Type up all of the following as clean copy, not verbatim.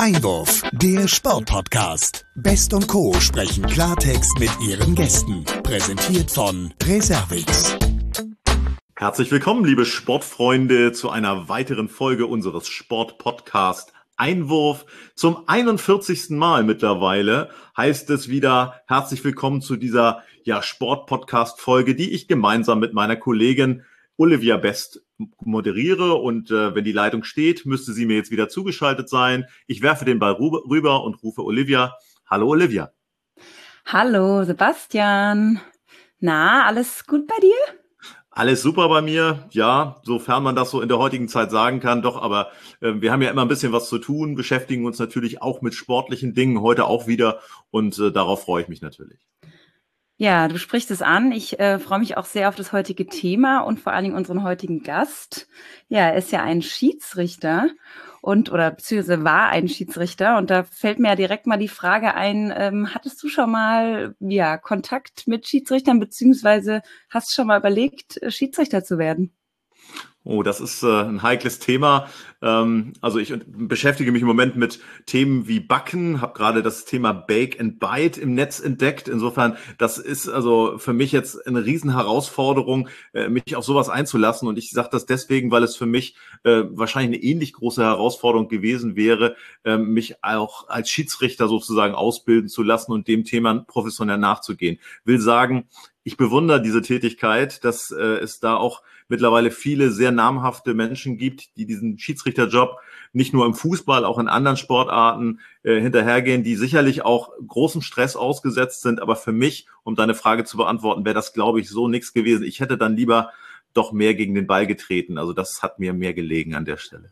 Einwurf, der Sportpodcast. Best und Co. sprechen Klartext mit ihren Gästen. Präsentiert von Reservix. Herzlich willkommen, liebe Sportfreunde, zu einer weiteren Folge unseres Sportpodcast Einwurf. Zum 41. Mal mittlerweile heißt es wieder herzlich willkommen zu dieser Sportpodcast-Folge, die ich gemeinsam mit meiner Kollegin Olivia Best moderiere, und wenn die Leitung steht, müsste sie mir jetzt wieder zugeschaltet sein. Ich werfe den Ball rüber und rufe Olivia. Hallo Olivia. Hallo Sebastian. Na, alles gut bei dir? Alles super bei mir, ja, sofern man das so in der heutigen Zeit sagen kann, doch, aber wir haben ja immer ein bisschen was zu tun, beschäftigen uns natürlich auch mit sportlichen Dingen, heute auch wieder, und darauf freue ich mich natürlich. Ja, du sprichst es an. Ich freue mich auch sehr auf das heutige Thema und vor allen Dingen unseren heutigen Gast. Ja, er ist ja ein Schiedsrichter beziehungsweise war ein Schiedsrichter, und da fällt mir ja direkt mal die Frage ein, hattest du schon mal Kontakt mit Schiedsrichtern, beziehungsweise hast du schon mal überlegt, Schiedsrichter zu werden? Oh, das ist ein heikles Thema. Also ich beschäftige mich im Moment mit Themen wie Backen, habe gerade das Thema Bake and Bite im Netz entdeckt. Insofern, das ist also für mich jetzt eine Riesenherausforderung, mich auf sowas einzulassen. Und ich sage das deswegen, weil es für mich wahrscheinlich eine ähnlich große Herausforderung gewesen wäre, mich auch als Schiedsrichter sozusagen ausbilden zu lassen und dem Thema professionell nachzugehen. Will sagen, ich bewundere diese Tätigkeit, dass es da auch mittlerweile viele sehr namhafte Menschen gibt, die diesen Schiedsrichterjob nicht nur im Fußball, auch in anderen Sportarten hinterhergehen, die sicherlich auch großem Stress ausgesetzt sind. Aber für mich, um deine Frage zu beantworten, wäre das, glaube ich, so nichts gewesen. Ich hätte dann lieber doch mehr gegen den Ball getreten. Also das hat mir mehr gelegen an der Stelle.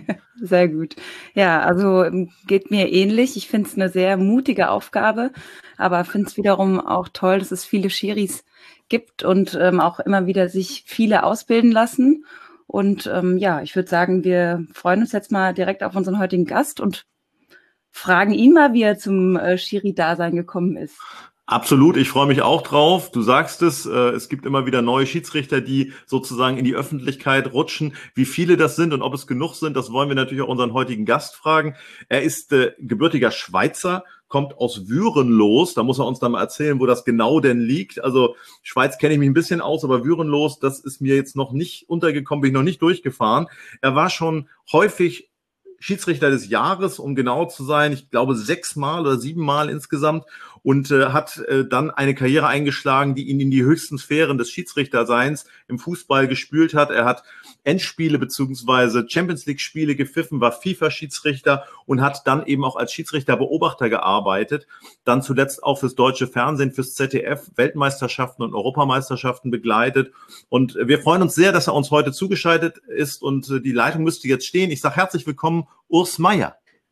Sehr gut. Ja, also geht mir ähnlich. Ich finde es eine sehr mutige Aufgabe, aber finde es wiederum auch toll, dass es viele Schiris gibt und auch immer wieder sich viele ausbilden lassen. Und ich würde sagen, wir freuen uns jetzt mal direkt auf unseren heutigen Gast und fragen ihn mal, wie er zum Schiri-Dasein gekommen ist. Absolut, ich freue mich auch drauf. Du sagst es gibt immer wieder neue Schiedsrichter, die sozusagen in die Öffentlichkeit rutschen. Wie viele das sind und ob es genug sind, das wollen wir natürlich auch unseren heutigen Gast fragen. Er ist gebürtiger Schweizer, kommt aus Würenlos. Da muss er uns dann mal erzählen, wo das genau denn liegt. Also Schweiz kenne ich mich ein bisschen aus, aber Würenlos, das ist mir jetzt noch nicht untergekommen, bin ich noch nicht durchgefahren. Er war schon häufig Schiedsrichter des Jahres, um genau zu sein, ich glaube 6 Mal oder 7 Mal insgesamt, und hat dann eine Karriere eingeschlagen, die ihn in die höchsten Sphären des Schiedsrichterseins im Fußball gespült hat. Er hat Endspiele bzw. Champions-League-Spiele gepfiffen, war FIFA-Schiedsrichter und hat dann eben auch als Schiedsrichterbeobachter gearbeitet. Dann zuletzt auch fürs deutsche Fernsehen, fürs ZDF, Weltmeisterschaften und Europameisterschaften begleitet. Und wir freuen uns sehr, dass er uns heute zugeschaltet ist, und die Leitung müsste jetzt stehen. Ich sage herzlich willkommen, Urs Meier.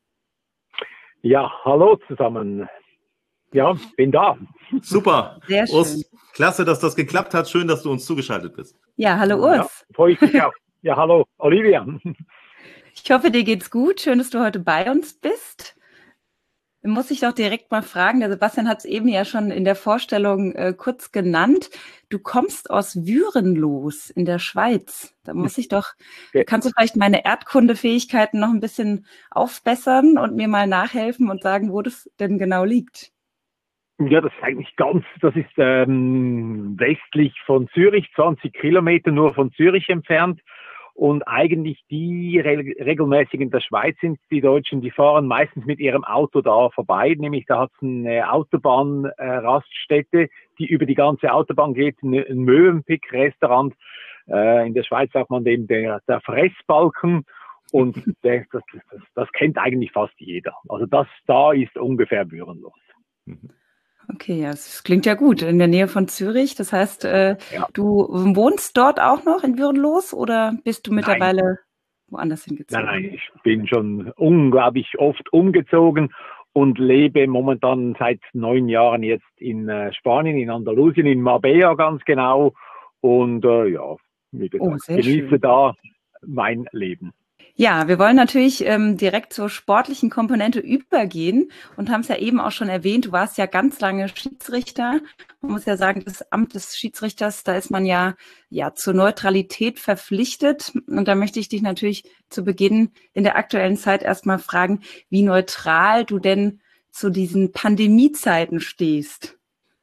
Ja, hallo zusammen. Ja, bin da. Super. Sehr schön. Urs, klasse, dass das geklappt hat. Schön, dass du uns zugeschaltet bist. Ja, hallo Urs. Ja, freue ich mich auch. Ja, hallo Olivia. Ich hoffe, dir geht's gut. Schön, dass du heute bei uns bist. Muss ich doch direkt mal fragen, der Sebastian hat es eben ja schon in der Vorstellung kurz genannt. Du kommst aus Würenlos in der Schweiz. Da muss ich doch, kannst du vielleicht meine Erdkundefähigkeiten noch ein bisschen aufbessern und mir mal nachhelfen und sagen, wo das denn genau liegt? Ja, das ist eigentlich das ist westlich von Zürich, 20 Kilometer nur von Zürich entfernt. Und eigentlich die regelmäßig in der Schweiz sind, die Deutschen, die fahren meistens mit ihrem Auto da vorbei. Nämlich da hat es eine Autobahnraststätte, die über die ganze Autobahn geht, ein Mövenpick-Restaurant. In der Schweiz sagt man dem der Fressbalken. Und das kennt eigentlich fast jeder. Also das da ist ungefähr Würenlos. Okay, ja, das klingt ja gut. In der Nähe von Zürich. Das heißt, Du wohnst dort auch noch in Würenlos oder bist du mittlerweile woanders hingezogen? Nein, ich bin schon unglaublich oft umgezogen und lebe momentan seit 9 Jahren jetzt in Spanien, in Andalusien, in Marbella ganz genau. Und wie gesagt, genieße da mein Leben. Ja, wir wollen natürlich direkt zur sportlichen Komponente übergehen und haben es ja eben auch schon erwähnt, du warst ja ganz lange Schiedsrichter. Man muss ja sagen, das Amt des Schiedsrichters, da ist man ja zur Neutralität verpflichtet. Und da möchte ich dich natürlich zu Beginn in der aktuellen Zeit erstmal fragen, wie neutral du denn zu diesen Pandemiezeiten stehst.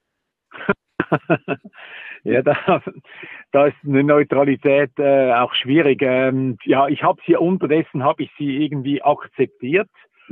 Ja, da ist eine Neutralität auch schwierig. Ich habe sie unterdessen habe ich sie irgendwie akzeptiert.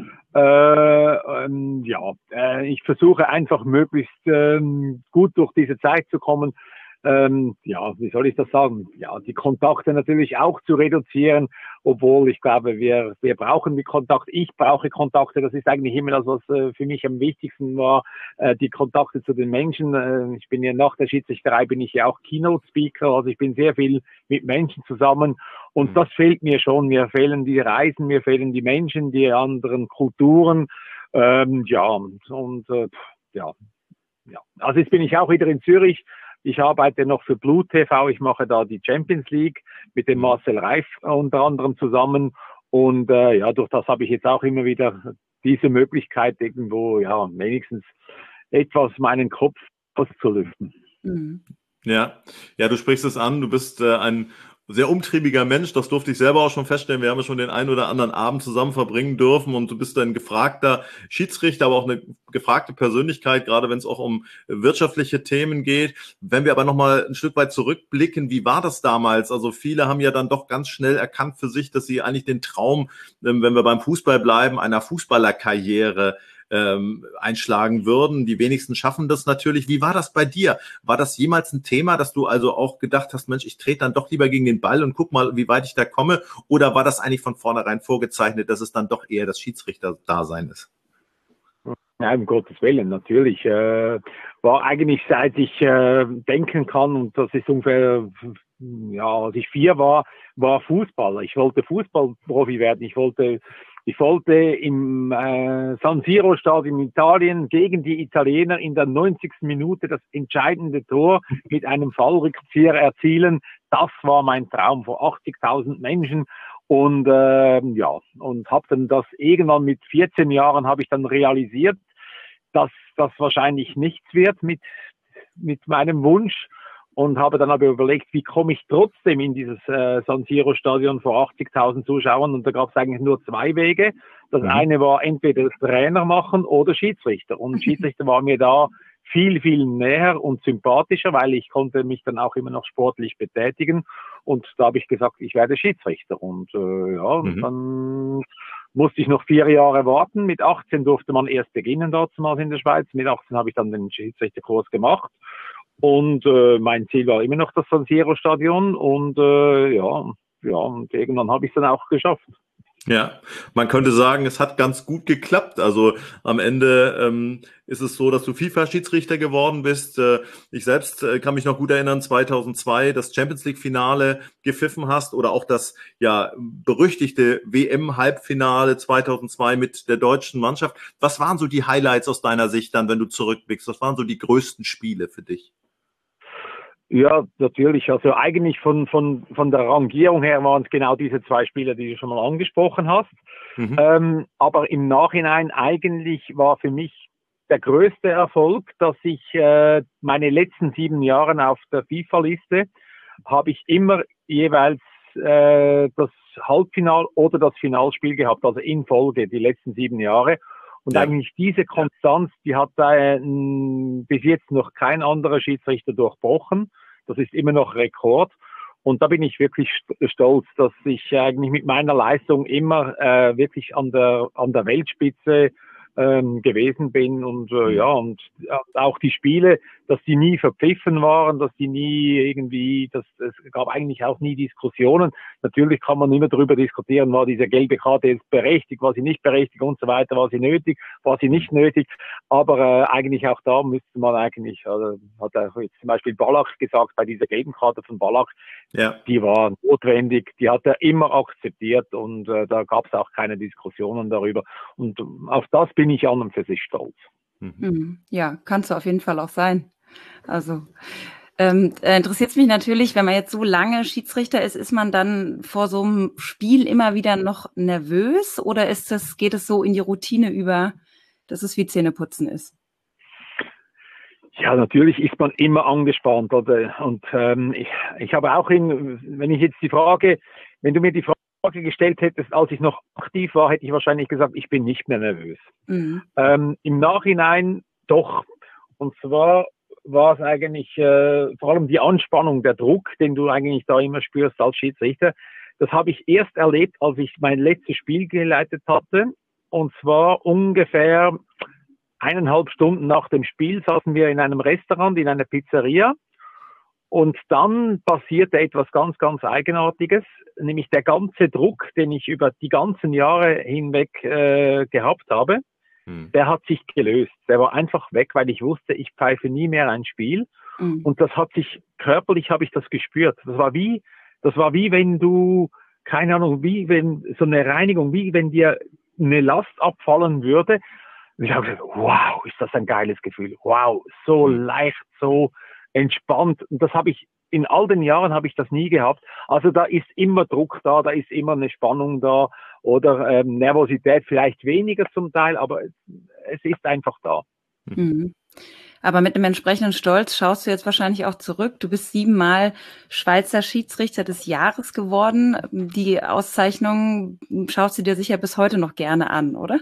Ich versuche einfach möglichst gut durch diese Zeit zu kommen. Wie soll ich das sagen? Ja, die Kontakte natürlich auch zu reduzieren, obwohl ich glaube, wir brauchen die Kontakte. Ich brauche Kontakte. Das ist eigentlich immer das, was für mich am wichtigsten war, die Kontakte zu den Menschen. Ich bin ja nach der Schiedsrichterei bin ich ja auch Keynote Speaker, also ich bin sehr viel mit Menschen zusammen und das fehlt mir schon. Mir fehlen die Reisen, mir fehlen die Menschen, die anderen Kulturen. Also jetzt bin ich auch wieder in Zürich. Ich arbeite noch für Blue TV. Ich mache da die Champions League mit dem Marcel Reif unter anderem zusammen. Und durch das habe ich jetzt auch immer wieder diese Möglichkeit, irgendwo wenigstens etwas meinen Kopf auszulüften. Mhm. Ja, du sprichst es an. Du bist ein sehr umtriebiger Mensch, das durfte ich selber auch schon feststellen. Wir haben ja schon den einen oder anderen Abend zusammen verbringen dürfen und du bist ein gefragter Schiedsrichter, aber auch eine gefragte Persönlichkeit, gerade wenn es auch um wirtschaftliche Themen geht. Wenn wir aber nochmal ein Stück weit zurückblicken, wie war das damals? Also viele haben ja dann doch ganz schnell erkannt für sich, dass sie eigentlich den Traum, wenn wir beim Fußball bleiben, einer Fußballerkarriere einschlagen würden. Die wenigsten schaffen das natürlich. Wie war das bei dir? War das jemals ein Thema, dass du also auch gedacht hast, Mensch, ich trete dann doch lieber gegen den Ball und guck mal, wie weit ich da komme? Oder war das eigentlich von vornherein vorgezeichnet, dass es dann doch eher das Schiedsrichter-Dasein ist? Ja, um Gottes Willen, natürlich. War eigentlich, seit ich denken kann, und das ist ungefähr, als ich 4 war Fußballer. Ich wollte Fußballprofi werden. Ich wollte im San Siro Stadion in Italien gegen die Italiener in der 90. Minute das entscheidende Tor mit einem Fallrückzieher erzielen. Das war mein Traum vor 80.000 Menschen. Und und habe dann das irgendwann mit 14 Jahren habe ich dann realisiert, dass das wahrscheinlich nichts wird mit meinem Wunsch. Und habe dann aber überlegt, wie komme ich trotzdem in dieses San Siro Stadion vor 80.000 Zuschauern. Und da gab es eigentlich nur 2 Wege. Das eine war entweder Trainer machen oder Schiedsrichter. Und Schiedsrichter war mir da viel, viel näher und sympathischer, weil ich konnte mich dann auch immer noch sportlich betätigen. Und da habe ich gesagt, ich werde Schiedsrichter. Und dann musste ich noch 4 Jahre warten. Mit 18 durfte man erst beginnen damals in der Schweiz. Mit 18 habe ich dann den Schiedsrichterkurs gemacht. Und mein Ziel war immer noch das San Siro Stadion und und irgendwann habe ich es dann auch geschafft. Ja, man könnte sagen, es hat ganz gut geklappt. Also am Ende ist es so, dass du FIFA-Schiedsrichter geworden bist. Ich selbst kann mich noch gut erinnern, 2002 das Champions League-Finale gepfiffen hast oder auch das berüchtigte WM-Halbfinale 2002 mit der deutschen Mannschaft. Was waren so die Highlights aus deiner Sicht dann, wenn du zurückblickst? Was waren so die größten Spiele für dich? Ja, natürlich. Also eigentlich von der Rangierung her waren es genau diese 2 Spiele, die du schon mal angesprochen hast. Aber im Nachhinein eigentlich war für mich der größte Erfolg, dass ich meine letzten 7 Jahre auf der FIFA-Liste habe ich immer jeweils das Halbfinal oder das Finalspiel gehabt, also in Folge die letzten 7 Jahre. Und eigentlich diese Konstanz, die hat bis jetzt noch kein anderer Schiedsrichter durchbrochen. Das ist immer noch Rekord. Und da bin ich wirklich stolz, dass ich eigentlich mit meiner Leistung immer wirklich an der Weltspitze gewesen bin. Und und auch die Spiele, dass die nie verpfiffen waren, dass die nie irgendwie, es gab eigentlich auch nie Diskussionen. Natürlich kann man immer darüber diskutieren, war diese gelbe Karte jetzt berechtigt, war sie nicht berechtigt und so weiter, war sie nötig, war sie nicht nötig. Aber eigentlich auch da müsste man eigentlich, hat er jetzt zum Beispiel Ballack gesagt, bei dieser gelben Karte von Ballack, die war notwendig, die hat er immer akzeptiert und da gab es auch keine Diskussionen darüber. Und auf das bin ich an und für sich stolz. Ja, kannst du auf jeden Fall auch sein. Also Interessiert mich natürlich, wenn man jetzt so lange Schiedsrichter ist, ist man dann vor so einem Spiel immer wieder noch nervös oder geht es so in die Routine über, dass es wie Zähneputzen ist? Ja, natürlich ist man immer angespannt, oder? Und ich habe auch wenn du mir die Frage gestellt hättest, als ich noch aktiv war, hätte ich wahrscheinlich gesagt, ich bin nicht mehr nervös. Mhm. Im Nachhinein doch. Und zwar war es eigentlich vor allem die Anspannung, der Druck, den du eigentlich da immer spürst als Schiedsrichter. Das habe ich erst erlebt, als ich mein letztes Spiel geleitet hatte. Und zwar ungefähr 1,5 Stunden nach dem Spiel saßen wir in einem Restaurant, in einer Pizzeria. Und dann passierte etwas ganz, ganz Eigenartiges, nämlich der ganze Druck, den ich über die ganzen Jahre hinweg gehabt habe, der hat sich gelöst. Der war einfach weg, weil ich wusste, ich pfeife nie mehr ein Spiel. Und das hat sich körperlich, habe ich das gespürt. Das war wie wenn du, keine Ahnung, wie wenn so eine Reinigung, wie wenn dir eine Last abfallen würde. Und ich habe gesagt, wow, ist das ein geiles Gefühl. Wow, so leicht, so entspannt. Und das habe ich, in all den Jahren habe ich das nie gehabt. Also da ist immer Druck da, da ist immer eine Spannung da oder Nervosität vielleicht weniger zum Teil, aber es ist einfach da. Mhm. Aber mit einem entsprechenden Stolz schaust du jetzt wahrscheinlich auch zurück. Du bist 7-mal Schweizer Schiedsrichter des Jahres geworden. Die Auszeichnung schaust du dir sicher bis heute noch gerne an, oder?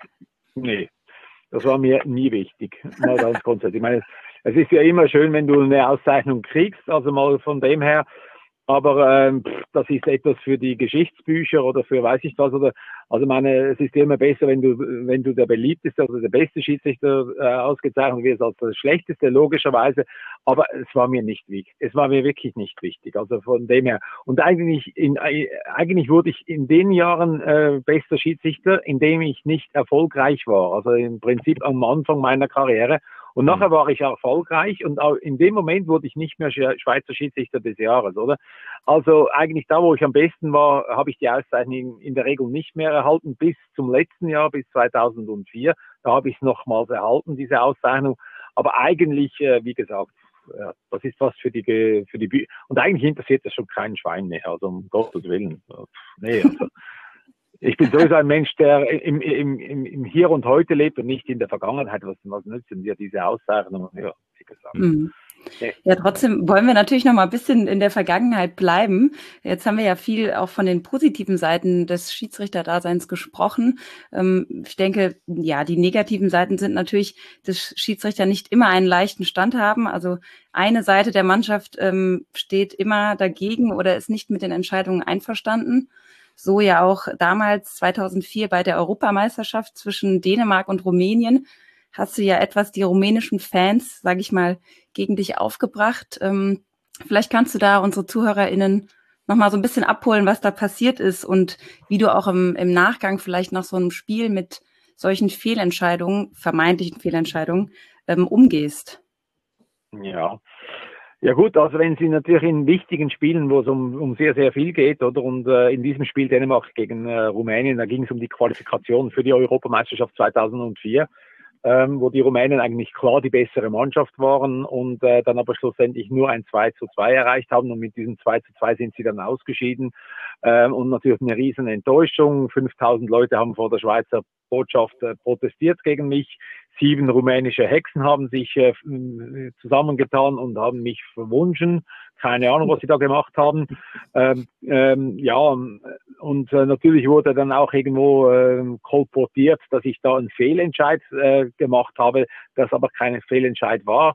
Nee, das war mir nie wichtig. Mal ganz grundsätzlich. Ich meine, es ist ja immer schön, wenn du eine Auszeichnung kriegst, also mal von dem her. Aber das ist etwas für die Geschichtsbücher oder für weiß ich was. Also es ist immer besser, wenn du der beliebteste oder der beste Schiedsrichter ausgezeichnet wirst als der schlechteste, logischerweise. Aber es war mir nicht wichtig. Es war mir wirklich nicht wichtig. Also von dem her. Und eigentlich wurde ich in den Jahren bester Schiedsrichter, indem ich nicht erfolgreich war. Also im Prinzip am Anfang meiner Karriere. Und nachher war ich erfolgreich und auch in dem Moment wurde ich nicht mehr Schweizer Schiedsrichter des Jahres, oder? Also eigentlich da, wo ich am besten war, habe ich die Auszeichnung in der Regel nicht mehr erhalten, bis zum letzten Jahr, bis 2004. Da habe ich es nochmals erhalten, diese Auszeichnung. Aber eigentlich, wie gesagt, das ist was für die und eigentlich interessiert das schon kein Schwein mehr, also um Gottes Willen. Nee, also. Ich bin sowieso ein Mensch, der im Hier und Heute lebt und nicht in der Vergangenheit. Was nützen dir diese Auszeichnungen? Ja, wie gesagt. Mhm. Ja, trotzdem wollen wir natürlich noch mal ein bisschen in der Vergangenheit bleiben. Jetzt haben wir ja viel auch von den positiven Seiten des Schiedsrichterdaseins gesprochen. Ich denke, ja, die negativen Seiten sind natürlich, dass Schiedsrichter nicht immer einen leichten Stand haben. Also eine Seite der Mannschaft steht immer dagegen oder ist nicht mit den Entscheidungen einverstanden. So ja auch damals 2004 bei der Europameisterschaft zwischen Dänemark und Rumänien hast du ja etwas die rumänischen Fans, sage ich mal, gegen dich aufgebracht. Vielleicht kannst du da unsere ZuhörerInnen noch mal so ein bisschen abholen, was da passiert ist und wie du auch im Nachgang vielleicht nach so einem Spiel mit solchen Fehlentscheidungen, vermeintlichen Fehlentscheidungen, umgehst. Ja. Ja gut, also wenn Sie natürlich in wichtigen Spielen, wo es um sehr, sehr viel geht, oder und in diesem Spiel Dänemark gegen Rumänien, da ging es um die Qualifikation für die Europameisterschaft 2004, wo die Rumänen eigentlich klar die bessere Mannschaft waren und dann aber schlussendlich nur ein 2:2 erreicht haben und mit diesem 2:2 sind sie dann ausgeschieden und natürlich eine riesen Enttäuschung. 5.000 Leute haben vor der Schweizer Botschaft protestiert gegen mich. 7 rumänische Hexen haben sich zusammengetan und haben mich verwunschen. Keine Ahnung, was sie da gemacht haben. Ja, und natürlich wurde dann auch irgendwo kolportiert, dass ich da einen Fehlentscheid gemacht habe, das aber kein Fehlentscheid war.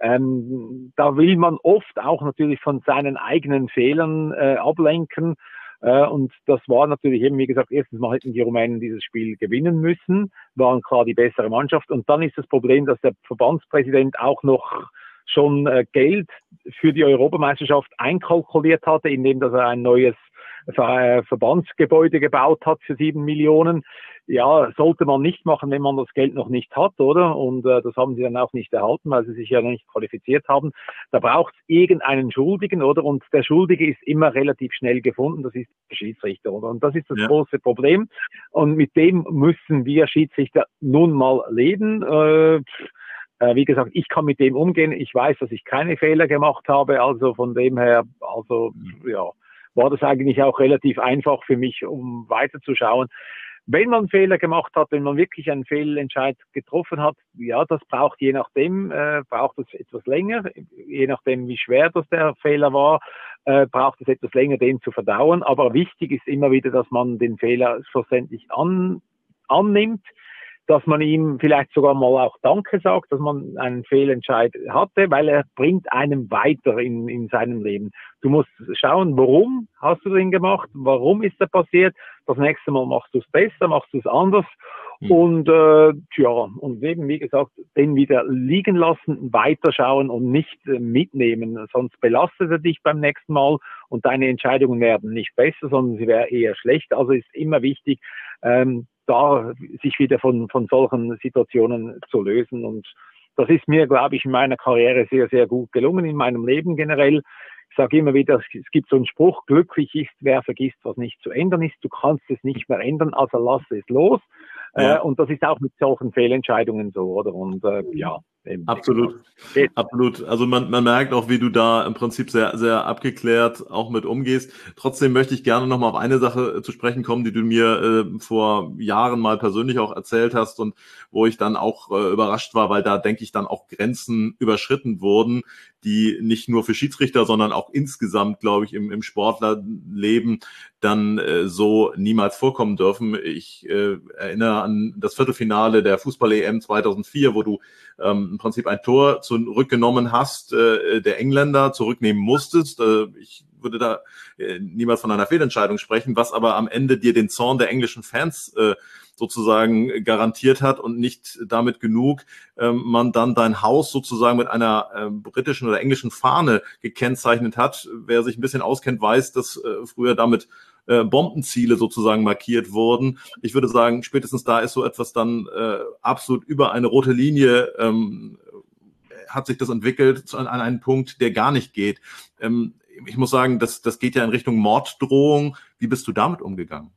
Da will man oft auch natürlich von seinen eigenen Fehlern ablenken. Und das war natürlich eben, wie gesagt, erstens mal hätten die Rumänen dieses Spiel gewinnen müssen, waren klar die bessere Mannschaft. Und dann ist das Problem, dass der Verbandspräsident auch noch schon Geld für die Europameisterschaft einkalkuliert hatte, indem dass er ein neues Verbandsgebäude gebaut hat für 7 Millionen. Ja, sollte man nicht machen, wenn man das Geld noch nicht hat, oder? Und das haben sie dann auch nicht erhalten, weil sie sich ja noch nicht qualifiziert haben. Da braucht es irgendeinen Schuldigen, oder? Und der Schuldige ist immer relativ schnell gefunden, das ist der Schiedsrichter, oder? Und das ist das große Problem. Und mit dem müssen wir Schiedsrichter nun mal leben. Wie gesagt, ich kann mit dem umgehen. Ich weiß, dass ich keine Fehler gemacht habe. Also von dem her, also ja, war das eigentlich auch relativ einfach für mich, um weiterzuschauen. Wenn man Fehler gemacht hat, wenn man wirklich einen Fehlentscheid getroffen hat, ja, das braucht je nachdem, braucht es etwas länger, je nachdem, wie schwer das der Fehler war, braucht es etwas länger, den zu verdauen. Aber wichtig ist immer wieder, dass man den Fehler schlussendlich annimmt, dass man ihm vielleicht sogar mal auch Danke sagt, dass man einen Fehlentscheid hatte, weil er bringt einem weiter in seinem Leben. Du musst schauen, warum hast du den gemacht, warum ist er passiert, das nächste Mal machst du es besser, machst du es anders und und eben, wie gesagt, den wieder liegen lassen, weiterschauen und nicht mitnehmen, sonst belastet er dich beim nächsten Mal und deine Entscheidungen werden nicht besser, sondern sie wären eher schlecht. Also ist immer wichtig, da sich wieder von solchen Situationen zu lösen. Und das ist mir, glaube ich, in meiner Karriere sehr, sehr gut gelungen, in meinem Leben generell. Ich sage immer wieder, es gibt so einen Spruch, glücklich ist, wer vergisst, was nicht zu ändern ist. Du kannst es nicht mehr ändern, also lass es los. Ja. Und das ist auch mit solchen Fehlentscheidungen so, oder? Und ja. Absolut, absolut. Also man merkt auch, wie du da im Prinzip sehr, sehr abgeklärt auch mit umgehst. Trotzdem möchte ich gerne nochmal auf eine Sache zu sprechen kommen, die du mir vor Jahren mal persönlich auch erzählt hast und wo ich dann auch überrascht war, weil da, denke ich, dann auch Grenzen überschritten wurden, die nicht nur für Schiedsrichter, sondern auch insgesamt, glaube ich, im Sportlerleben dann so niemals vorkommen dürfen. Ich erinnere an das Viertelfinale der Fußball-EM 2004, wo du im Prinzip ein Tor zurückgenommen hast, der Engländer zurücknehmen musstest. Ich würde da niemals von einer Fehlentscheidung sprechen, was aber am Ende dir den Zorn der englischen Fans sozusagen garantiert hat und nicht damit genug, man dann dein Haus sozusagen mit einer britischen oder englischen Fahne gekennzeichnet hat. Wer sich ein bisschen auskennt, weiß, dass früher damit Bombenziele sozusagen markiert wurden. Ich würde sagen, spätestens da ist so etwas dann absolut über eine rote Linie, hat sich das entwickelt an einen Punkt, der gar nicht geht. Ich muss sagen, das geht ja in Richtung Morddrohung. Wie bist du damit umgegangen?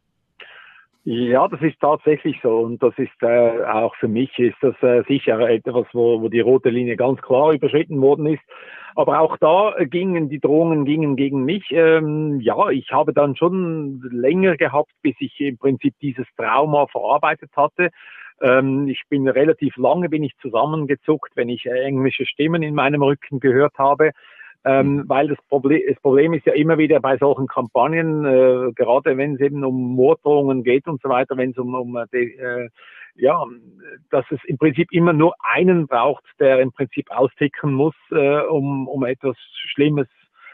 Ja, das ist tatsächlich so und das ist auch für mich ist das sicher etwas, wo die rote Linie ganz klar überschritten worden ist. Aber auch da die Drohungen gingen gegen mich. Ja, ich habe dann schon länger gehabt, bis ich im Prinzip dieses Trauma verarbeitet hatte. Ich bin relativ lange zusammengezuckt, wenn ich englische Stimmen in meinem Rücken gehört habe. Weil das Problem ist ja immer wieder bei solchen Kampagnen, gerade wenn es eben um Morddrohungen geht und so weiter, wenn es dass es im Prinzip immer nur einen braucht, der im Prinzip austicken muss, um etwas Schlimmes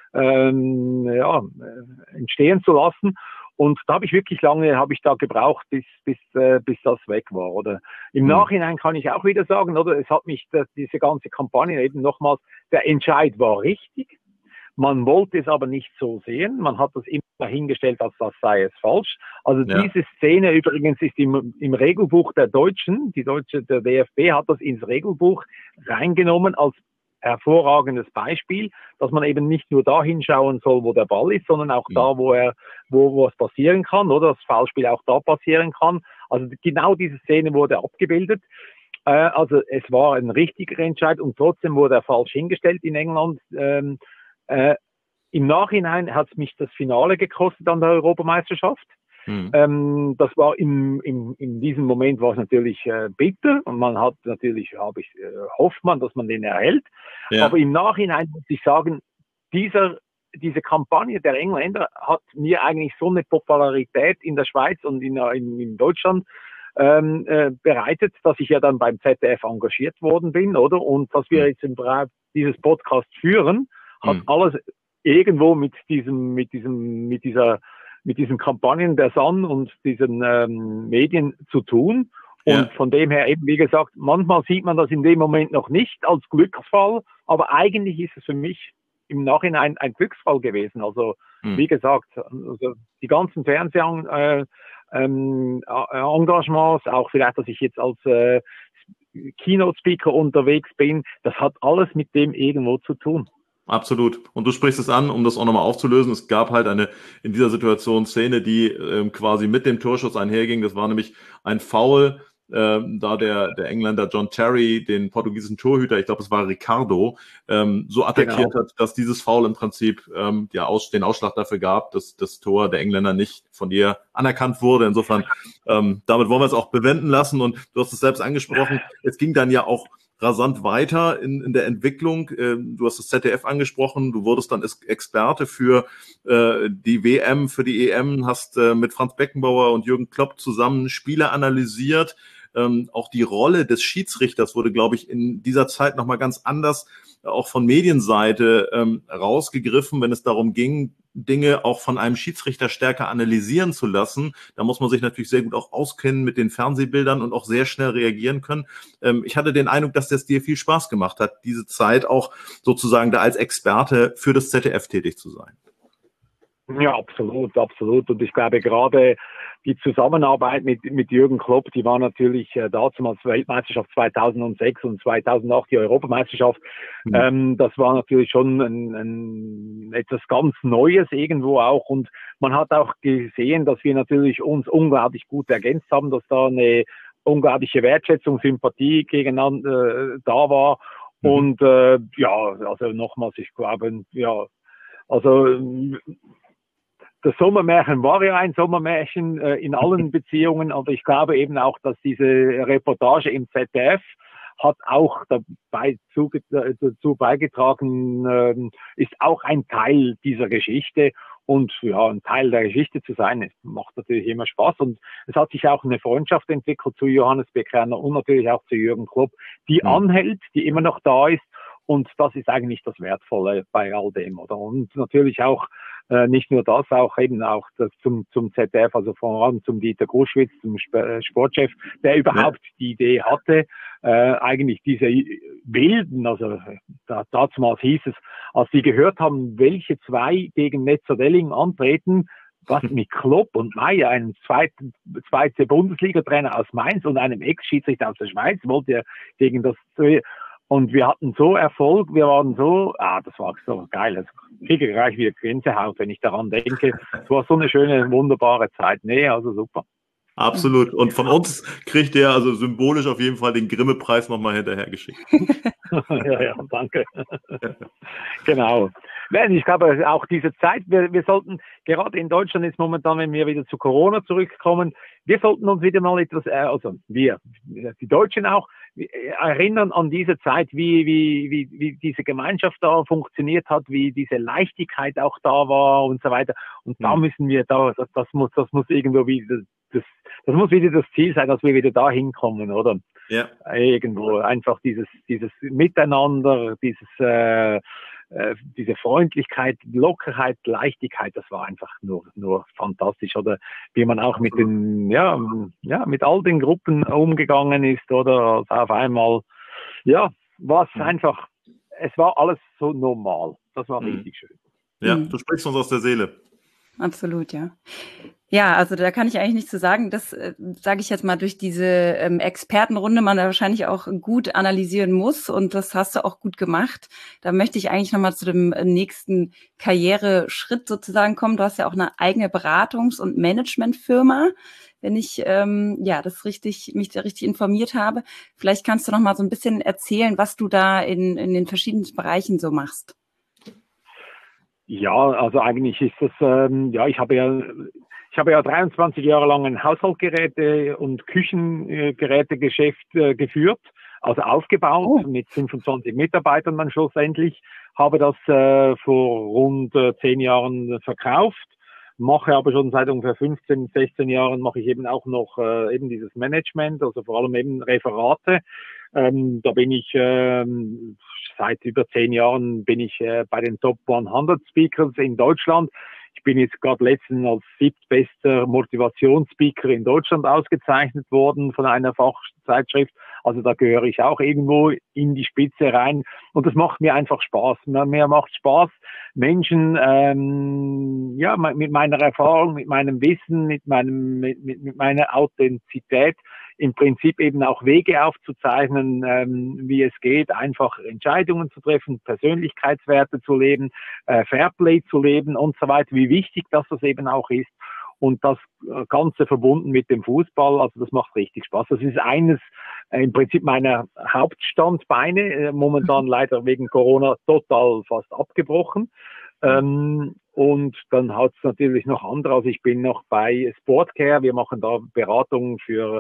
entstehen zu lassen. Und da habe ich wirklich lange gebraucht, bis das weg war. Oder im Nachhinein kann ich auch wieder sagen, oder es hat mich diese ganze Kampagne eben nochmals, der Entscheid war richtig. Man wollte es aber nicht so sehen. Man hat das immer hingestellt, als das sei es falsch. Also diese Szene übrigens ist im Regelbuch der Deutschen, der DFB hat das ins Regelbuch reingenommen als hervorragendes Beispiel, dass man eben nicht nur da hinschauen soll, wo der Ball ist, sondern auch da, wo es passieren kann, oder das Foulspiel auch da passieren kann. Also genau diese Szene wurde abgebildet. Also es war ein richtiger Entscheid und trotzdem wurde er falsch hingestellt in England. Im Nachhinein hat es mich das Finale gekostet an der Europameisterschaft. Das war in diesem Moment war es natürlich bitter und man hat natürlich, hofft man, dass man den erhält. Ja. Aber im Nachhinein muss ich sagen, diese Kampagne der Engländer hat mir eigentlich so eine Popularität in der Schweiz und in Deutschland bereitet, dass ich ja dann beim ZDF engagiert worden bin, oder? Und dass wir jetzt dieses Podcast führen, hat alles irgendwo mit diesen Kampagnen der Sun und diesen Medien zu tun. Und von dem her eben, wie gesagt, manchmal sieht man das in dem Moment noch nicht als Glücksfall, aber eigentlich ist es für mich im Nachhinein ein Glücksfall gewesen. Also, wie gesagt, also die ganzen Engagements, auch vielleicht, dass ich jetzt als Keynote-Speaker unterwegs bin, das hat alles mit dem irgendwo zu tun. Absolut. Und du sprichst es an, um das auch nochmal aufzulösen. Es gab halt in dieser Situation Szene, die quasi mit dem Torschuss einherging. Das war nämlich ein Foul da der Engländer John Terry den portugiesischen Torhüter, ich glaube es war Ricardo, so attackiert hat, dass dieses Foul im Prinzip den Ausschlag dafür gab, dass das Tor der Engländer nicht von ihr anerkannt wurde. Insofern, damit wollen wir es auch bewenden lassen. Und du hast es selbst angesprochen, es ging dann ja auch rasant weiter in der Entwicklung. Du hast das ZDF angesprochen, du wurdest dann Experte für die WM, für die EM, hast mit Franz Beckenbauer und Jürgen Klopp zusammen Spiele analysiert. Auch die Rolle des Schiedsrichters wurde, glaube ich, in dieser Zeit nochmal ganz anders auch von Medienseite rausgegriffen, wenn es darum ging, Dinge auch von einem Schiedsrichter stärker analysieren zu lassen. Da muss man sich natürlich sehr gut auch auskennen mit den Fernsehbildern und auch sehr schnell reagieren können. Ich hatte den Eindruck, dass das dir viel Spaß gemacht hat, diese Zeit auch sozusagen da als Experte für das ZDF tätig zu sein. Ja, absolut, absolut. Und ich glaube, gerade die Zusammenarbeit mit Jürgen Klopp, die war natürlich damals Weltmeisterschaft 2006 und 2008 die Europameisterschaft. Das war natürlich schon etwas ganz Neues irgendwo auch. Und man hat auch gesehen, dass wir natürlich uns unglaublich gut ergänzt haben, dass da eine unglaubliche Wertschätzung, Sympathie gegeneinander da war. Und also nochmals, ich glaube, das Sommermärchen war ja ein Sommermärchen in allen Beziehungen, aber ich glaube eben auch, dass diese Reportage im ZDF hat auch dazu beigetragen, ist auch ein Teil dieser Geschichte. Und ja, ein Teil der Geschichte zu sein, es macht natürlich immer Spaß. Und es hat sich auch eine Freundschaft entwickelt zu Johannes B. Kerner und natürlich auch zu Jürgen Klopp, die anhält, die immer noch da ist. Und das ist eigentlich das Wertvolle bei all dem, oder? Und natürlich auch nicht nur das, auch eben auch das zum ZDF, also vor allem zum Dieter Gruschwitz, zum Sportchef, der überhaupt die Idee hatte, eigentlich diese Wilden, also damals hieß es, als sie gehört haben, welche zwei gegen Netzer-Delling antreten, was mit Klopp und Meier, einem zweite Bundesliga-Trainer aus Mainz und einem Ex-Schiedsrichter aus der Schweiz, wollte er gegen das. Und wir hatten so Erfolg, wir waren so, das war so geil. Also kriege gleich wieder Gänsehaut, wenn ich daran denke. Es war so eine schöne, wunderbare Zeit. Nee, also super. Absolut. Und von uns kriegt er also symbolisch auf jeden Fall den Grimme-Preis nochmal hinterhergeschickt. ja, danke. Genau. Ich glaube, auch diese Zeit, wir sollten, gerade in Deutschland ist momentan, wenn wir wieder zu Corona zurückkommen, wir sollten uns wieder mal etwas, also wir, die Deutschen auch, erinnern an diese Zeit, wie diese Gemeinschaft da funktioniert hat, wie diese Leichtigkeit auch da war und so weiter. Und da müssen wir das muss irgendwo wieder, das muss wieder das Ziel sein, dass wir wieder da hinkommen, oder? Ja. Irgendwo einfach dieses Miteinander, diese Freundlichkeit, Lockerheit, Leichtigkeit, das war einfach nur fantastisch. Oder wie man auch mit mit all den Gruppen umgegangen ist, oder auf einmal, war es einfach, es war alles so normal. Das war richtig schön. Ja, du sprichst uns aus der Seele. Absolut, ja. Ja, also da kann ich eigentlich nichts zu sagen. Das sage ich jetzt mal durch diese Expertenrunde, man da wahrscheinlich auch gut analysieren muss und das hast du auch gut gemacht. Da möchte ich eigentlich nochmal zu dem nächsten Karriereschritt sozusagen kommen. Du hast ja auch eine eigene Beratungs- und Managementfirma, wenn ich mich richtig informiert habe. Vielleicht kannst du noch mal so ein bisschen erzählen, was du da in den verschiedenen Bereichen so machst. Ja, also eigentlich ist das, ich habe ja 23 Jahre lang ein Haushaltsgeräte- und Küchengerätegeschäft geführt, also aufgebaut mit 25 Mitarbeitern dann schlussendlich, habe das vor rund 10 Jahren verkauft, mache aber schon seit ungefähr 15, 16 Jahren mache ich eben auch noch eben dieses Management, also vor allem eben Referate. Da bin ich seit über 10 Jahren bin ich bei den Top 100 Speakers in Deutschland. Ich bin jetzt gerade letztens als 7. Motivationsspeaker in Deutschland ausgezeichnet worden von einer Fachzeitschrift. Also da gehöre ich auch irgendwo in die Spitze rein. Und das macht mir einfach Spaß. Mir macht Spaß, Menschen mit meiner Erfahrung, mit meinem Wissen, mit meiner Authentizität im Prinzip eben auch Wege aufzuzeichnen, wie es geht, einfach Entscheidungen zu treffen, Persönlichkeitswerte zu leben, Fairplay zu leben und so weiter, wie wichtig das eben auch ist. und das Ganze verbunden mit dem Fußball, also das macht richtig Spaß. Das ist eines im Prinzip meiner Hauptstandbeine, momentan leider wegen Corona total fast abgebrochen. Und dann hat es natürlich noch andere. Also ich bin noch bei Sportcare. Wir machen da Beratungen für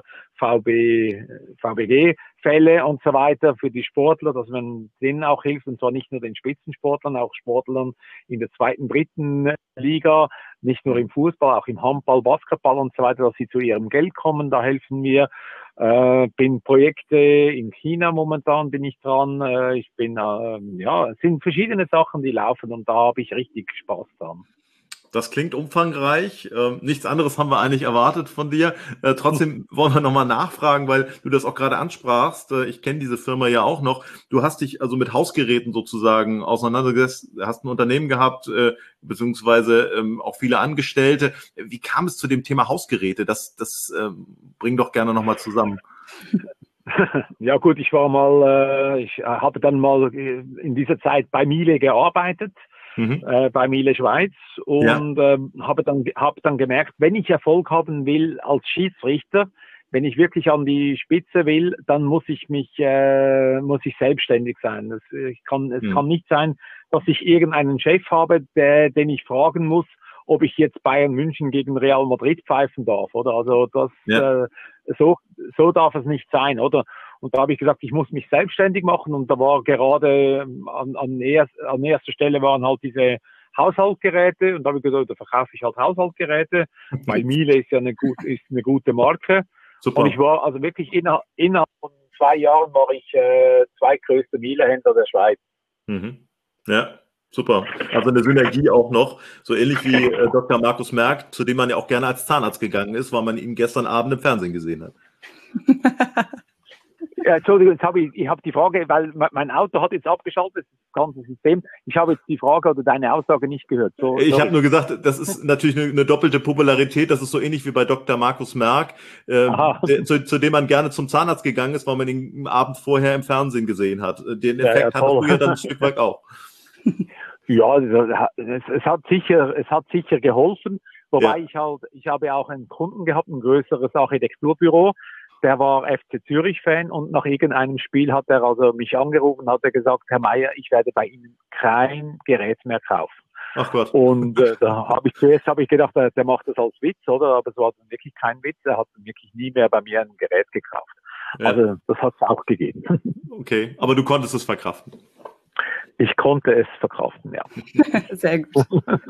VBG-Fälle und so weiter für die Sportler, dass man denen auch hilft. Und zwar nicht nur den Spitzensportlern, auch Sportlern in der zweiten, dritten Liga, nicht nur im Fußball, auch im Handball, Basketball und so weiter, dass sie zu ihrem Geld kommen. Da helfen wir. Bin Projekte in China momentan bin ich dran. Ich bin, es sind verschiedene Sachen, die laufen und da habe ich richtig Spaß dran. Das klingt umfangreich. Nichts anderes haben wir eigentlich erwartet von dir. Trotzdem wollen wir nochmal nachfragen, weil du das auch gerade ansprachst. Ich kenne diese Firma ja auch noch. Du hast dich also mit Hausgeräten sozusagen auseinandergesetzt, hast ein Unternehmen gehabt, beziehungsweise auch viele Angestellte. Wie kam es zu dem Thema Hausgeräte? Das bring doch gerne nochmal zusammen. Ja gut, ich habe dann mal in dieser Zeit bei Miele gearbeitet. Bei Miele Schweiz und habe dann gemerkt, wenn ich Erfolg haben will als Schiedsrichter, wenn ich wirklich an die Spitze will, dann muss ich selbstständig sein. Es kann nicht sein, dass ich irgendeinen Chef habe, den ich fragen muss, ob ich jetzt Bayern München gegen Real Madrid pfeifen darf, oder? Also so darf es nicht sein, oder? Und da habe ich gesagt, ich muss mich selbstständig machen und da war gerade an erster Stelle waren halt diese Haushaltsgeräte und da habe ich gesagt, da verkaufe ich halt Haushaltsgeräte, weil Miele ist ja eine gute Marke. Super. Und ich war also wirklich innerhalb von 2 Jahren war ich zweitgrößter Miele-Händler der Schweiz. Mhm. Ja. Super. Also eine Synergie auch noch, so ähnlich wie Dr. Markus Merck, zu dem man ja auch gerne als Zahnarzt gegangen ist, weil man ihn gestern Abend im Fernsehen gesehen hat. Entschuldigung, ich habe die Frage, weil mein Auto hat jetzt abgeschaltet, das ganze System. Ich habe jetzt die Frage oder deine Aussage nicht gehört. Ich habe nur gesagt, das ist natürlich eine doppelte Popularität. Das ist so ähnlich wie bei Dr. Markus Merck, zu dem man gerne zum Zahnarzt gegangen ist, weil man ihn am Abend vorher im Fernsehen gesehen hat. Den Effekt hattest du ja dann ein Stück weit auch. Ja, es hat sicher geholfen. Wobei ich habe auch einen Kunden gehabt, ein größeres Architekturbüro. Der war FC Zürich-Fan und nach irgendeinem Spiel hat er also mich angerufen und hat er gesagt, Herr Meier, ich werde bei Ihnen kein Gerät mehr kaufen. Ach Gott. Und da habe ich gedacht, der macht das als Witz, oder? Aber es war dann wirklich kein Witz. Er hat wirklich nie mehr bei mir ein Gerät gekauft. Ja. Also das hat es auch gegeben. Okay, aber du konntest es verkraften. Ich konnte es verkraften, ja. Sehr gut.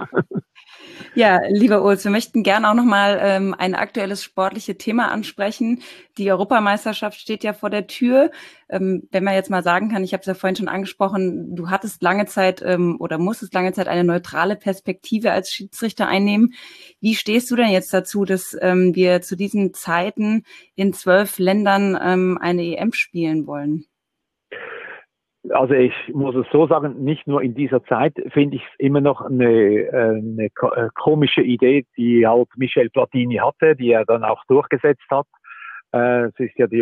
Ja, lieber Urs, wir möchten gerne auch nochmal ein aktuelles sportliches Thema ansprechen. Die Europameisterschaft steht ja vor der Tür. Wenn man jetzt mal sagen kann, ich habe es ja vorhin schon angesprochen, du hattest lange Zeit oder musstest lange Zeit eine neutrale Perspektive als Schiedsrichter einnehmen. Wie stehst du denn jetzt dazu, dass wir zu diesen Zeiten in 12 Ländern eine EM spielen wollen? Also ich muss es so sagen, nicht nur in dieser Zeit finde ich es immer noch eine komische Idee, die halt Michel Platini hatte, die er dann auch durchgesetzt hat. Es ist ja die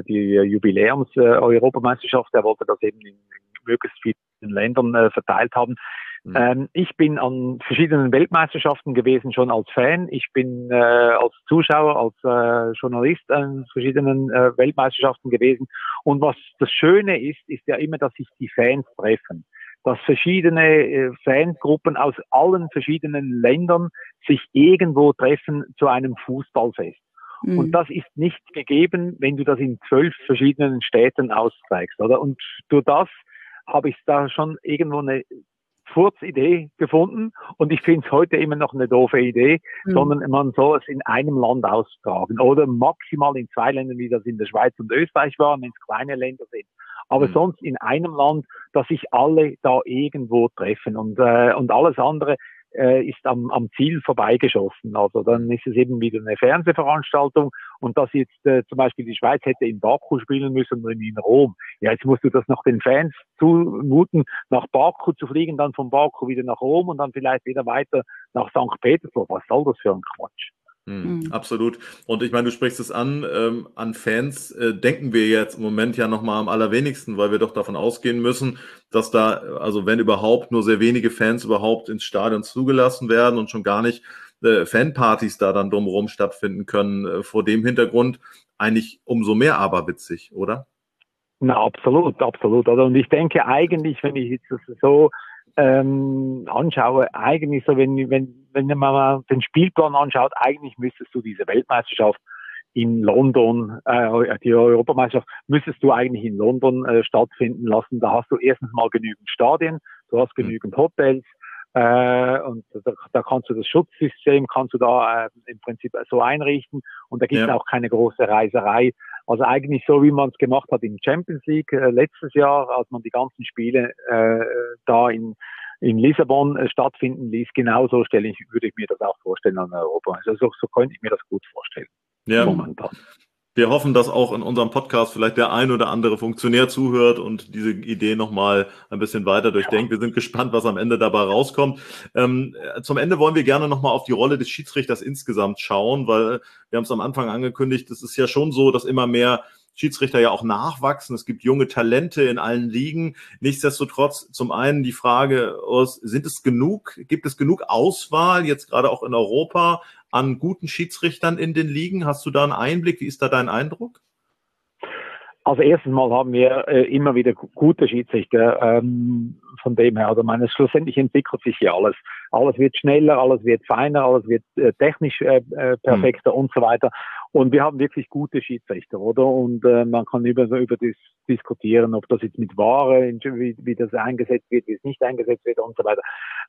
Jubiläums-Europameisterschaft, er wollte das eben in möglichst vielen Ländern verteilt haben. Ich bin an verschiedenen Weltmeisterschaften gewesen, schon als Fan. Ich bin als Zuschauer, als Journalist an verschiedenen Weltmeisterschaften gewesen. Und was das Schöne ist ja immer, dass sich die Fans treffen. Dass verschiedene Fangruppen aus allen verschiedenen Ländern sich irgendwo treffen zu einem Fußballfest. Und das ist nicht gegeben, wenn du das in 12 verschiedenen Städten austrägst, oder? Und durch das habe ich da schon irgendwo eine Furzidee gefunden und ich finde es heute immer noch eine doofe Idee, sondern man soll es in einem Land austragen oder maximal in 2 Ländern, wie das in der Schweiz und Österreich waren, wenn es kleine Länder sind. Aber sonst in einem Land, dass sich alle da irgendwo treffen und alles andere ist am Ziel vorbeigeschossen. Also dann ist es eben wieder eine Fernsehveranstaltung und dass jetzt zum Beispiel die Schweiz hätte in Baku spielen müssen oder in Rom. Ja, jetzt musst du das noch den Fans zumuten, nach Baku zu fliegen, dann von Baku wieder nach Rom und dann vielleicht wieder weiter nach St. Petersburg. Was soll das für ein Quatsch? Absolut. Und ich meine, du sprichst es an Fans denken wir jetzt im Moment ja nochmal am allerwenigsten, weil wir doch davon ausgehen müssen, dass da, also wenn überhaupt, nur sehr wenige Fans überhaupt ins Stadion zugelassen werden und schon gar nicht Fanpartys da dann drumherum stattfinden können. Vor dem Hintergrund eigentlich umso mehr aberwitzig, oder? Na, absolut, absolut. Also, und ich denke eigentlich, wenn ich jetzt das so anschaue, eigentlich so, wenn man mal den Spielplan anschaut, eigentlich müsstest du diese Weltmeisterschaft in London, die Europameisterschaft, müsstest du eigentlich in London stattfinden lassen. Da hast du erstens mal genügend Stadien, du hast genügend Hotels, und da kannst du das Schutzsystem, kannst du da im Prinzip so einrichten, und da gibt es auch keine große Reiserei. Also eigentlich so, wie man es gemacht hat in Champions League letztes Jahr, als man die ganzen Spiele da in Lissabon stattfinden ließ. Genauso würde ich mir das auch vorstellen an Europa. Also so könnte ich mir das gut vorstellen. Ja. Momentan. Wir hoffen, dass auch in unserem Podcast vielleicht der ein oder andere Funktionär zuhört und diese Idee nochmal ein bisschen weiter durchdenkt. Wir sind gespannt, was am Ende dabei rauskommt. Zum Ende wollen wir gerne nochmal auf die Rolle des Schiedsrichters insgesamt schauen, weil wir haben es am Anfang angekündigt, es ist ja schon so, dass immer mehr Schiedsrichter ja auch nachwachsen. Es gibt junge Talente in allen Ligen. Nichtsdestotrotz zum einen die Frage, gibt es genug Auswahl, jetzt gerade auch in Europa, an guten Schiedsrichtern in den Ligen? Hast du da einen Einblick? Wie ist da dein Eindruck? Also erstens mal haben wir immer wieder gute Schiedsrichter, von dem her. Also schlussendlich entwickelt sich ja alles. Alles wird schneller, alles wird feiner, alles wird technisch perfekter und so weiter. Und wir haben wirklich gute Schiedsrichter, oder? Und man kann über das diskutieren, ob das jetzt mit Ware, wie das eingesetzt wird, wie es nicht eingesetzt wird und so weiter.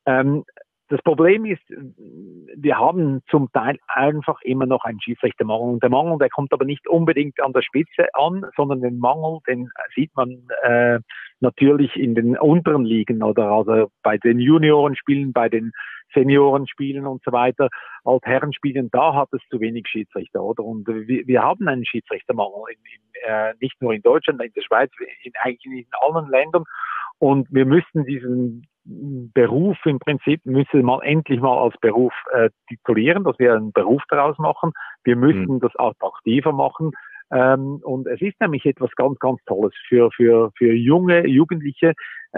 Das Problem ist, wir haben zum Teil einfach immer noch einen Schiedsrichtermangel. Und der Mangel, der kommt aber nicht unbedingt an der Spitze an, sondern den Mangel, den sieht man natürlich in den unteren Ligen oder also bei den Juniorenspielen, bei den Seniorenspielen und so weiter, Altherrenspielen, da hat es zu wenig Schiedsrichter, oder? Und wir haben einen Schiedsrichtermangel, nicht nur in Deutschland, in der Schweiz, eigentlich in allen Ländern. Und wir müssten diesen Beruf im Prinzip endlich mal als Beruf titulieren, dass wir einen Beruf daraus machen. Wir müssen das attraktiver machen. Und es ist nämlich etwas ganz, ganz Tolles für junge Jugendliche,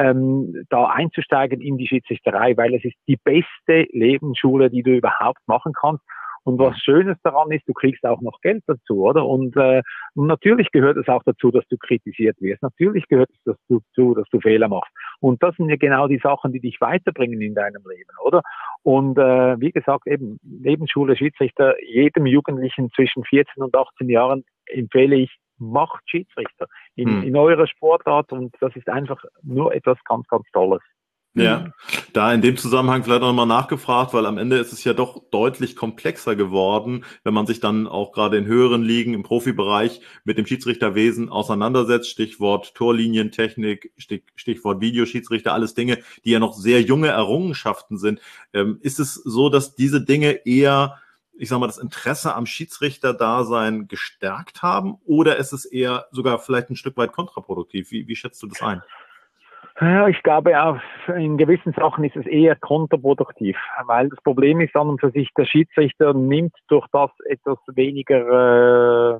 da einzusteigen in die Schiedsrichterei, weil es ist die beste Lebensschule, die du überhaupt machen kannst. Und was Schönes daran ist, du kriegst auch noch Geld dazu, oder? Und natürlich gehört es auch dazu, dass du kritisiert wirst. Natürlich gehört es dazu, dass du Fehler machst. Und das sind ja genau die Sachen, die dich weiterbringen in deinem Leben, oder? Und wie gesagt, eben Lebensschule, Schiedsrichter, jedem Jugendlichen zwischen 14 und 18 Jahren empfehle ich, macht Schiedsrichter in eurer Sportart. Und das ist einfach nur etwas ganz, ganz Tolles. Ja, da in dem Zusammenhang vielleicht auch nochmal nachgefragt, weil am Ende ist es ja doch deutlich komplexer geworden, wenn man sich dann auch gerade in höheren Ligen im Profibereich mit dem Schiedsrichterwesen auseinandersetzt. Stichwort Torlinientechnik, Stichwort Videoschiedsrichter, alles Dinge, die ja noch sehr junge Errungenschaften sind. Ist es so, dass diese Dinge eher, ich sag mal, das Interesse am Schiedsrichterdasein gestärkt haben, oder ist es eher sogar vielleicht ein Stück weit kontraproduktiv? Wie schätzt du das ein? Ja, ich glaube, in gewissen Sachen ist es eher kontraproduktiv, weil das Problem ist an und für sich, der Schiedsrichter nimmt durch das etwas weniger,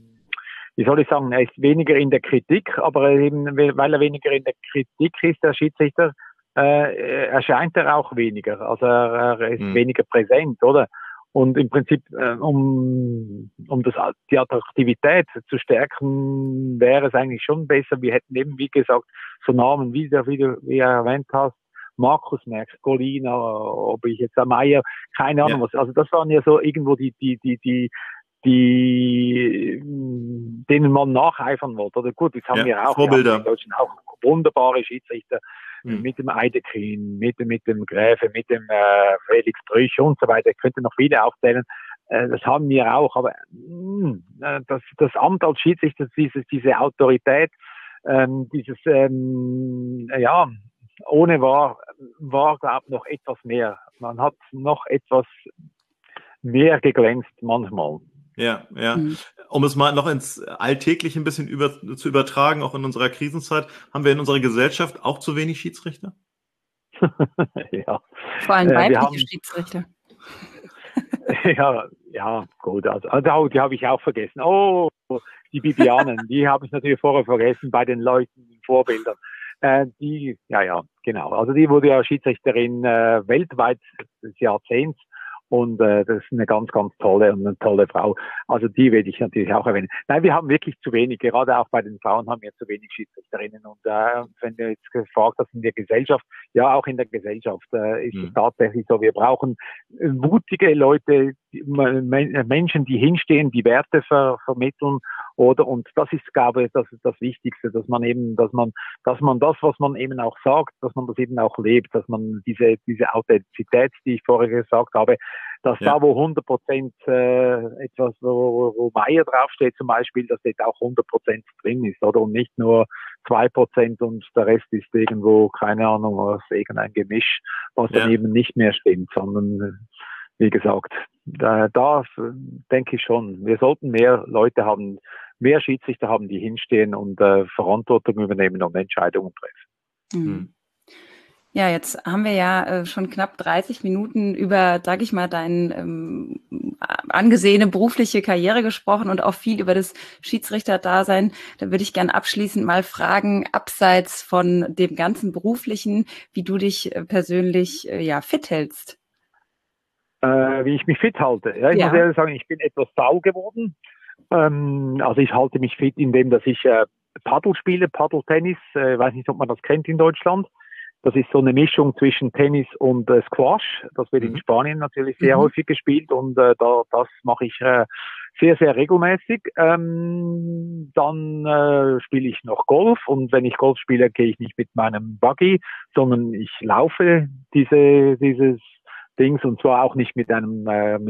wie soll ich sagen, er ist weniger in der Kritik, aber eben, weil er weniger in der Kritik ist, der Schiedsrichter, erscheint er auch weniger, also er ist weniger präsent, oder? Und im Prinzip, um die Attraktivität zu stärken, wäre es eigentlich schon besser. Wir hätten eben, wie gesagt, so Namen, wie du erwähnt hast, Markus Merckx, Golina, ob ich jetzt Meier, keine Ahnung was. Also das waren ja so irgendwo denen man nacheifern wollte. Oder gut, jetzt haben wir auch Vorbilder. In Deutschland auch wunderbare Schiedsrichter mit dem Eidekin, mit dem Gräfe, mit dem Felix Brüch und so weiter. Ich könnte noch viele aufzählen. Das haben wir auch, aber das Amt als Schiedsrichter, diese Autorität, ohne war glaube ich noch etwas mehr. Man hat noch etwas mehr geglänzt manchmal. Ja. Um es mal noch ins Alltägliche ein bisschen zu übertragen, auch in unserer Krisenzeit, haben wir in unserer Gesellschaft auch zu wenig Schiedsrichter? Ja. Vor allem weibliche Schiedsrichter. Ja, gut. Also die habe ich auch vergessen. Oh, die Bibianen, die habe ich natürlich vorher vergessen bei den Leuten, den Vorbildern. Genau. Also die wurde ja Schiedsrichterin weltweit des Jahrzehnts. Und das ist eine ganz, ganz tolle und eine tolle Frau. Also die will ich natürlich auch erwähnen. Nein, wir haben wirklich zu wenig, gerade auch bei den Frauen haben wir zu wenig Schiedsrichterinnen. Und wenn du jetzt gefragt hast in der Gesellschaft, ja, auch in der Gesellschaft ist es tatsächlich so, wir brauchen mutige Leute, Menschen, die hinstehen, die Werte vermitteln. Und das ist, glaube ich, das ist das Wichtigste, dass man das, was man eben auch sagt, dass man das eben auch lebt, dass man diese Authentizität, die ich vorher gesagt habe, dass da, wo 100% etwas, wo Meier draufsteht zum Beispiel, dass da auch 100% drin ist, oder? Und nicht nur 2% und der Rest ist irgendwo, keine Ahnung, was, irgendein Gemisch, was dann eben nicht mehr stimmt, sondern, wie gesagt, da denke ich schon, wir sollten mehr Leute haben, mehr Schiedsrichter haben, die hinstehen und Verantwortung übernehmen und Entscheidungen treffen. Mhm. Ja, jetzt haben wir ja schon knapp 30 Minuten über, sag ich mal, deine angesehene berufliche Karriere gesprochen und auch viel über das Schiedsrichterdasein. Da würde ich gern abschließend mal fragen, abseits von dem ganzen Beruflichen, wie du dich persönlich fit hältst. Wie ich mich fit halte. Ja, ich muss ehrlich sagen, ich bin etwas faul geworden. Also ich halte mich fit, indem dass ich Paddel spiele, Paddeltennis. Weiß nicht, ob man das kennt in Deutschland. Das ist so eine Mischung zwischen Tennis und Squash. Das wird in Spanien natürlich sehr häufig gespielt und das mache ich sehr, sehr regelmäßig. Dann spiele ich noch Golf und wenn ich Golf spiele, gehe ich nicht mit meinem Buggy, sondern ich laufe dieses Dings und zwar auch nicht mit einem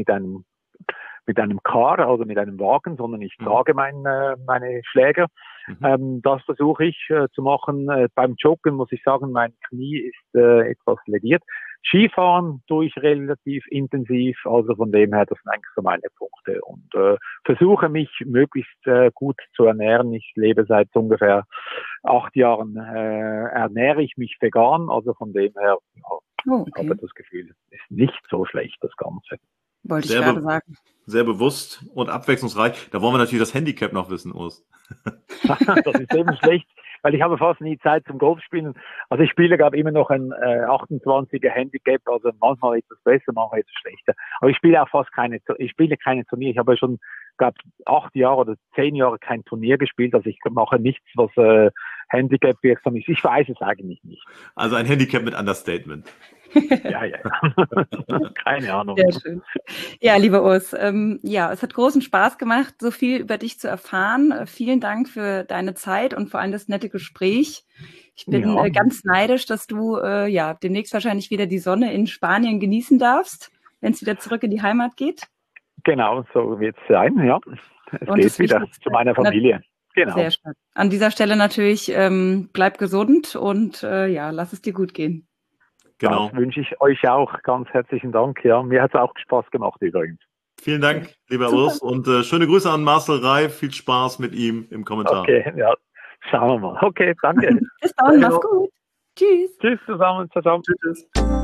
Car, also mit einem Wagen, sondern ich trage meine Schläger. Das versuche ich zu machen. Beim Joggen muss ich sagen, mein Knie ist etwas lediert. Skifahren tue ich relativ intensiv, also von dem her, das sind eigentlich so meine Punkte. Und versuche mich möglichst gut zu ernähren. Ich lebe seit ungefähr 8 Jahren, ernähre ich mich vegan, also von dem her, ich habe das Gefühl, es ist nicht so schlecht, das Ganze. Wollte ich gerade sagen. Sehr bewusst und abwechslungsreich. Da wollen wir natürlich das Handicap noch wissen, Urs. Das ist eben schlecht, weil ich habe fast nie Zeit zum Golfspielen. Also ich spiele, glaube ich, immer noch ein 28er Handicap, also manchmal etwas besser, manchmal etwas schlechter. Aber ich spiele auch fast keine Turnier. Ich habe schon, glaube 8 Jahre oder 10 Jahre kein Turnier gespielt. Also ich mache nichts, was Handicap wirksam ist. Ich weiß es eigentlich nicht. Also ein Handicap mit Understatement. Ja. Keine Ahnung. Sehr schön. Ja, lieber Urs, es hat großen Spaß gemacht, so viel über dich zu erfahren. Vielen Dank für deine Zeit und vor allem das nette Gespräch. Ich bin ganz neidisch, dass du demnächst wahrscheinlich wieder die Sonne in Spanien genießen darfst, wenn es wieder zurück in die Heimat geht. Genau, so wird es sein, ja. Es geht wieder zu meiner Familie. Genau. Sehr schön. An dieser Stelle natürlich bleib gesund und lass es dir gut gehen. Genau. Das wünsche ich euch auch. Ganz herzlichen Dank. Ja, mir hat es auch Spaß gemacht übrigens. Vielen Dank, lieber Urs. Und schöne Grüße an Marcel Reif. Viel Spaß mit ihm im Kommentar. Okay, ja. Schauen wir mal. Okay, danke. Bis dann, mach's gut. Tschüss. Tschüss zusammen. Ciao. Tschüss.